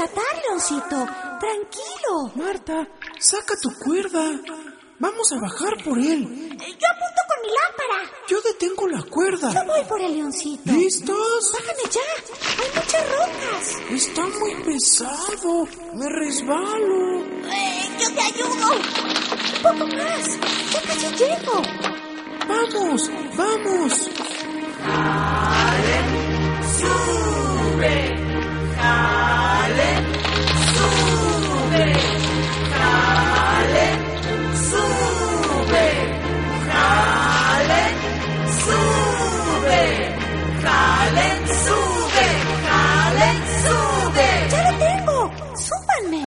rescatar, Leoncito. Tranquilo. Marta, saca tu cuerda. Vamos a bajar por él. Yo apunto con mi lámpara. Yo detengo la cuerda. Yo voy por el Leoncito. ¿Listos? Bájame ya. Hay muchas rocas. Está muy pesado. Me resbalo. Yo te ayudo. Un poco más. Ya casi llego. ¡Vamos! ¡Vamos! ¡Sube!